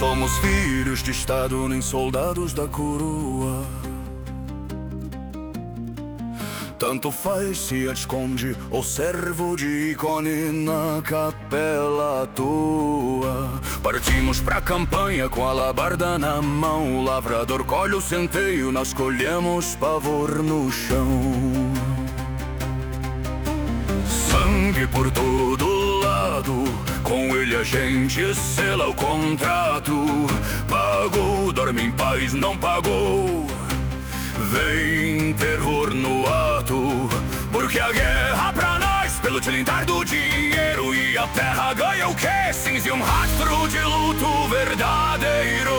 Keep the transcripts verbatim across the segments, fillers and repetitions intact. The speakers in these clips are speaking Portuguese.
somos filhos de Estado, nem soldados da coroa. Tanto faz se esconde ou servo de ícone na capela tua. Partimos pra campanha com a alabarda na mão. O lavrador colhe o centeio, nós colhemos pavor no chão. Sangue por todo lado, com ele a gente sela o contrato. Pagou, dorme em paz, não pagou. Vem terror no ato, porque a guerra pra nós, pelo tilintar do dinheiro. E a terra ganha o quê? Cinza e um rastro de luto verdadeiro.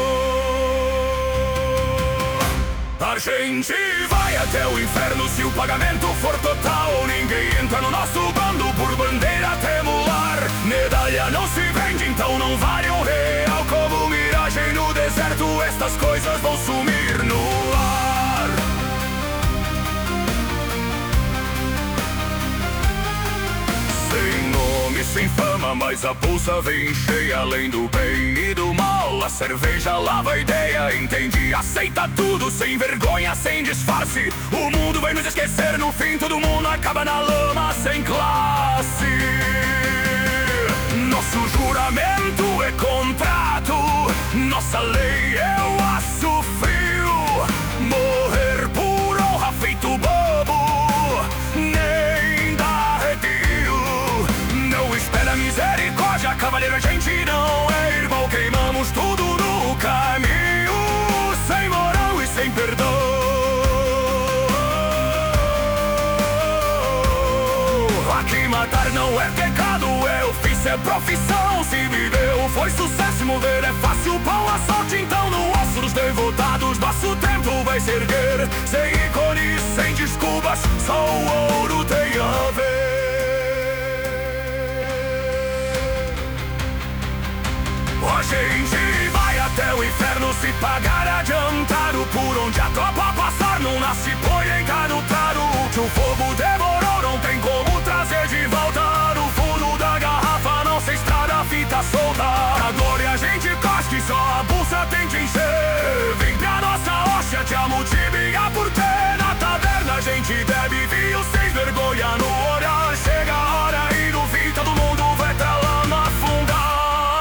A gente vai até o inferno se o pagamento for total. Ninguém entra no nosso bando por bandeira tremular. Medalha não se vende, então não vale um real. Como miragem no deserto, estas coisas vão sumir no ar. Sem nome, sem fama, mas a bolsa vem cheia. Além do bem e do mal, a cerveja lava a ideia. Entende? Aceita tudo, sem vergonha, sem disfarce. O mundo vai nos esquecer, no fim todo mundo acaba na lama, sem classe. Nosso juramento é contrato, nossa lei é o aço frio. Morrer por honra feito bobo, nem dá arrepio. Não espera misericórdia, cavaleiro, a gente não é irmão. Queimamos tudo no caminho, sem moral e sem perdão. Aqui matar não é pecado, é ofício, é profissão. Se viveu foi sucesso, se mover é fácil, pão a sorte. Então no osso dos devotados, nosso tempo vai se erguer. Sem ícones, sem desculpas, só o ouro tem a ver. A gente vai até o inferno se pagar adiantado. Por onde a tropa passar não nasce boi em canutado. O que o fogo devorou não tem como trazer de volta. No fundo da garrafa nossa estrada fita solta. A glória a gente cospe, só a bolsa tem que encher. Vem pra nossa hóstia te amultiplicar por ter. Na taverna a gente bebe vinho sem vergonha no olhar. Chega a hora e no fim todo mundo vai pra lama afundar.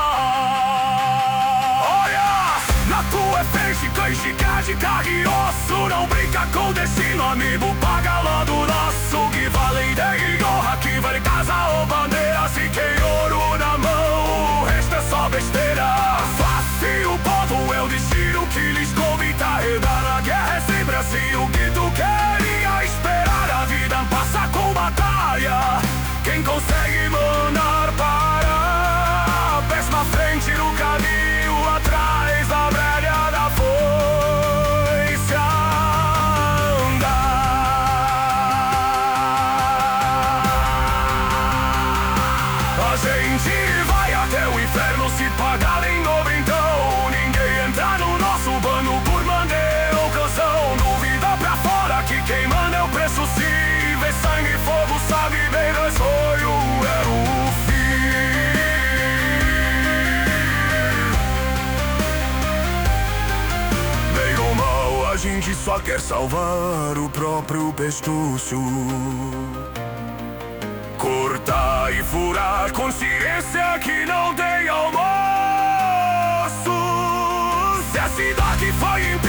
Chica de carne e osso, não brinca com o destino, amigo, paga lá do nosso. Que vale ideia e honra, que vale casa ou bandeira. Se tem ouro na mão, o resto é só besteira. Face o povo é o destino que lhes coube. Tá redar na guerra é sempre assim. O que tu queria esperar, a vida passa com batalha. Quem consegue mandar para péssima frente no caminho, atrás da velha da foice andar. A gente vai até o inferno se pagar em novo, então ninguém entra no nosso bando por bandeira ou canção. Duvida pra fora que quem manda é o preço. Se vê sangue e fogo, sabe bem, nós foi o é o fim. Bem ou mal, a gente só quer salvar o próprio pescoço. Cortar e furar consciência que não tem almoço. Se a cidade foi embora,